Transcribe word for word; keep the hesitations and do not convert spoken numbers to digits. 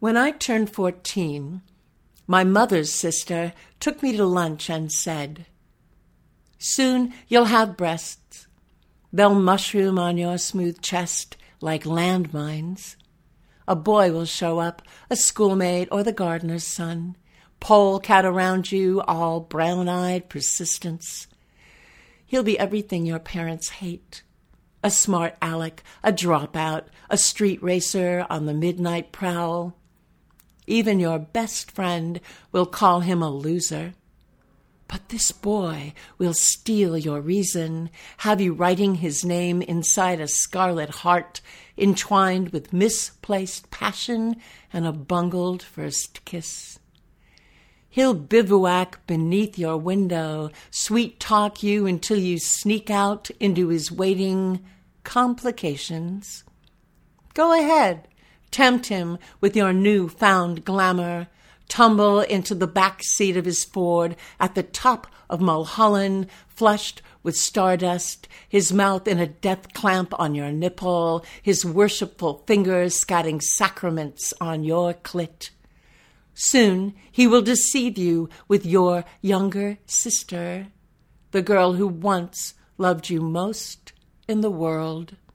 When I turned fourteen, my mother's sister took me to lunch and said, "Soon you'll have breasts. They'll mushroom on your smooth chest like landmines. A boy will show up, a schoolmate or the gardener's son, polecat around you, all brown-eyed persistence. He'll be everything your parents hate. A smart aleck, a dropout, a street racer on the midnight prowl. Even your best friend will call him a loser. But this boy will steal your reason, have you writing his name inside a scarlet heart entwined with misplaced passion and a bungled first kiss. He'll bivouac beneath your window, sweet-talk you until you sneak out into his waiting complications. Go ahead, tempt him with your new-found glamour. Tumble into the back seat of his Ford at the top of Mulholland, flushed with stardust, his mouth in a death clamp on your nipple, his worshipful fingers scatting sacraments on your clit. Soon he will deceive you with your younger sister, the girl who once loved you most in the world.